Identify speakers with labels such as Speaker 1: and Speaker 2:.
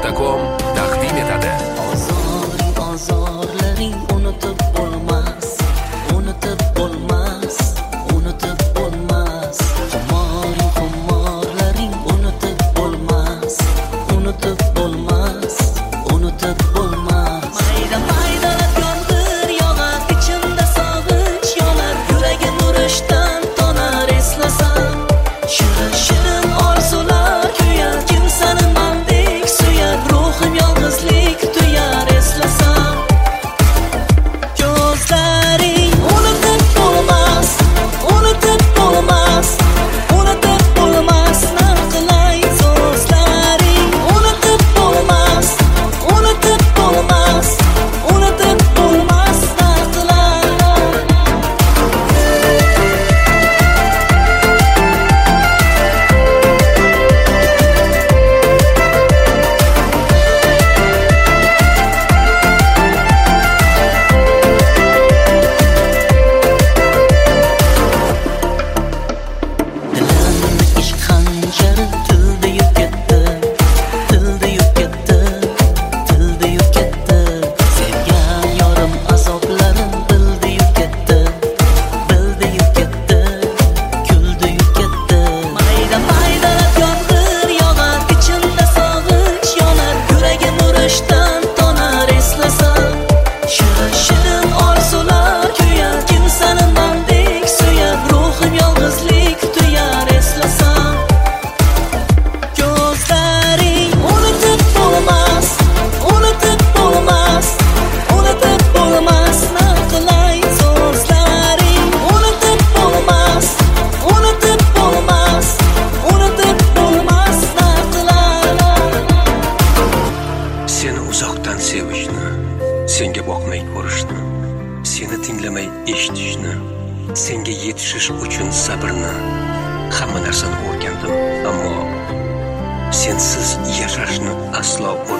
Speaker 1: Media.com taqdim etadi.
Speaker 2: Ozorlaring unutib bo'lmas, unutib bo'lmas, unutib bo'lmas. Xumorlaring unutib bo'lmas, unutib bo'lmas, unutib bo'lmas. Mayda yomg'ir yog'ar, ichimda sog'inch yonar, yuragim urushdan tonar eslasam. Shirin orzular kuyar, kim seni mandek suyar, ruhim yolg'izlik tuyar eslasam. Ko'zlaring unutib bo'lmas, unutib bo'lmas, unutib bo'lmas. Naqlay so'zlaring unutib bo'lmas, unutib bo'lmas, unutib bo'lmas. Naqlay dilimni ish xanjari tilda yub ketdi, tilda yub ketdi, tilda yub ketdi. Sevgan yorim azoblarim bildi yub ketdi, bildi yub ketdi, kuldi yub ketdi. Mayda yomg'ir yog'ar, ichimda sog'inch yonar, yuragim urushdan tonar eslasam. Shirin orzular kuyar, kim seni mandek suyar, ruhim yolg'izlik tuyar eslasam. Ko'zlaring unutib bo'lmas, unutib bo'lmas, unutib bo'lmas. Naqlay so'zlaring unutib bo'lmas, unutib bo'lmas, unutib bo'lmas. Naqlay
Speaker 3: Seni uzoqdan sevishni, senga boqmay ko'rishni, seni tinglamay eshitishni, senga yetishish uchun sabrni, hamma narsani o'rgandim, ammo sensiz yashashni aslo